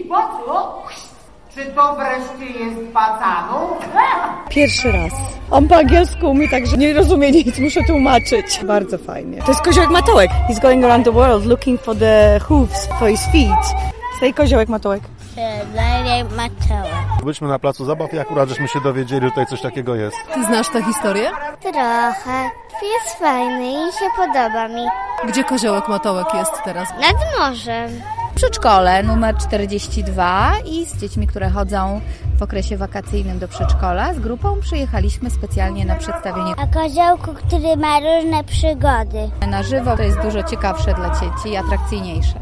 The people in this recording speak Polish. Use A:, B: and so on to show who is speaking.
A: Czy to wreszcie jest pacanów?
B: Pierwszy raz. On po angielsku umie, także nie rozumie nic, muszę tłumaczyć. Bardzo fajnie. To jest koziołek Matołek. He's going around the world looking for the hoofs for his feet. Say koziołek Matołek.
C: Byliśmy na placu zabaw i akurat żeśmy się dowiedzieli, że tutaj coś takiego jest.
B: Ty znasz tę historię?
D: Trochę. Jest fajny i się podoba mi.
B: Gdzie koziołek Matołek jest teraz?
D: Nad morzem.
E: W przedszkole numer 42 i z dziećmi, które chodzą w okresie wakacyjnym do przedszkola. Z grupą przyjechaliśmy specjalnie na przedstawienie
D: A koziołku, który ma różne przygody.
E: na żywo. To jest dużo ciekawsze dla dzieci i atrakcyjniejsze.